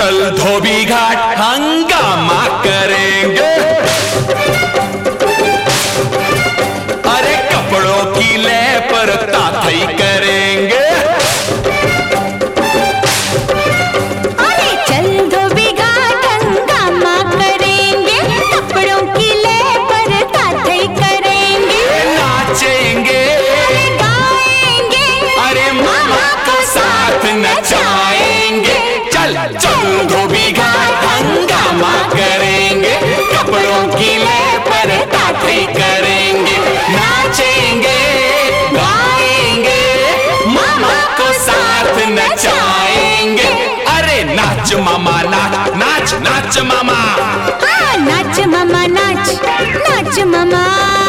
चल धोबी घाट हंगामा करेंगे। अरे कपड़ों की ले पर ताथई करेंगे। अरे चल धोबी घाट हंगामा करेंगे, कपड़ों की ले पर ताथई करेंगे। नाचेंगे, गाएंगे, अरे मामा को साथ नचाएंगे। चल चल धोबी घाट हंगामा करेंगे, कपड़ों की ले पर ताथई करेंगे। नाचेंगे, गाएंगे, मामा को साथ नचाएंगे। अरे नाच मामा नाच, नाच नाच मामा। हाँ नाच मामा नाच, नाच मामा।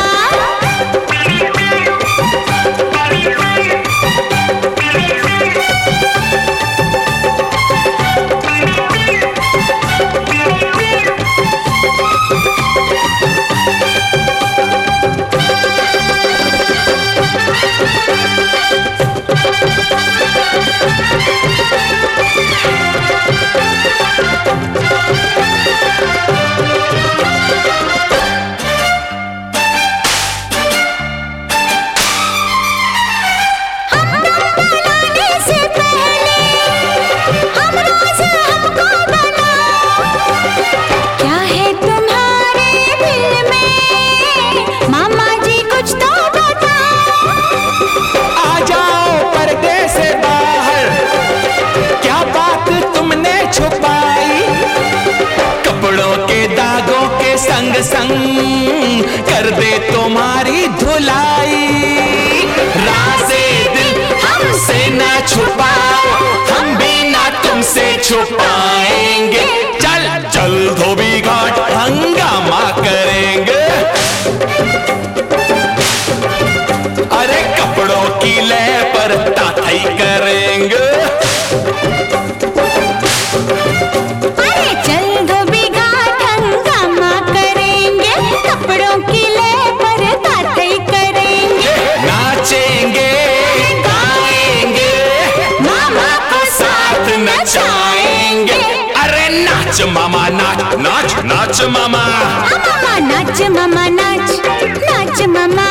संग संग कर दे तुम्हारी धुलाई। राज़े दिल हमसे ना छुपाओ, हम भी ना तुमसे छुपाएंगे। चल चल धोबी घाट हंगामा करेंगे। अरे कपड़ों की ले पर ताथई करेंगे। अरे चल धोबी घाट हंगामा करेंगे, कपड़ों की ले पर ताथई करेंगे। नाचेंगे, गाएंगे, मामा को साथ नचाएंगे। अरे नाच मामा नाच, नाच नाच मामा। मामा नाच मामा नाच, नाच मामा।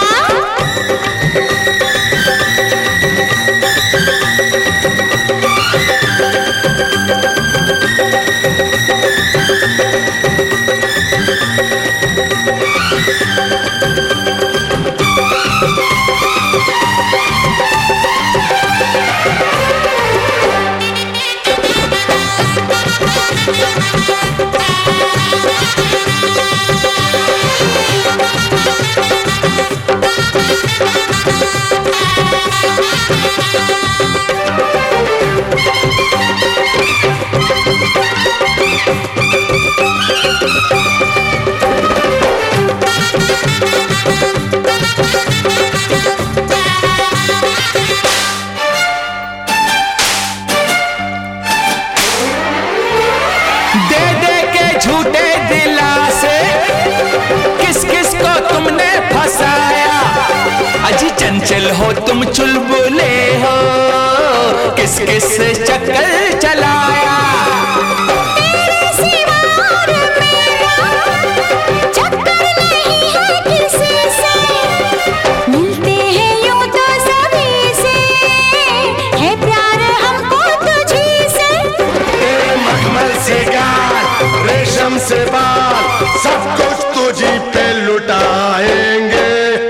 दे दे के झूठे दिलासे किस किस को तुमने फंसाया। अजी चंचल हो तुम चुलबुले हो, किस किस से चक्कर चलाया। तेरे सिवा और मेरा चक्कर नहीं है किसी से, मिलते हैं यूं तो सभी से, है प्यार हमको तुझी से। तेरे मखमल से गाल, रेशम से बाल, सब कुछ तुझी पे लुटाएंगे।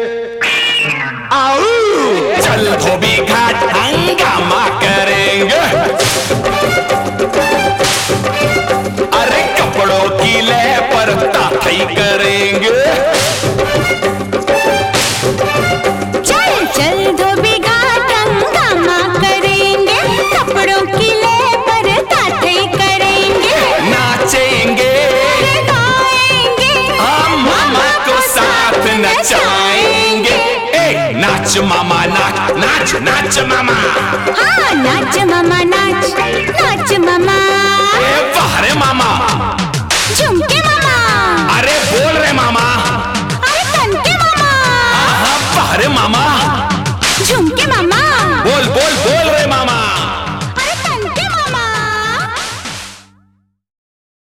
आओ चल धोबी घाट हंगामा करेंगे। अरे कपड़ों की ले पर ताथई करेंगे। चल चल धोबी घाट हंगामा करेंगे, कपड़ों की ले पर ताथई करेंगे। नाचेंगे, गाएंगे, हम मामा को साथ नचाएंगे। ए नाच मामा नाच, नाच नाच मामा। हाँ नाच मामा नाच, नाच मामा।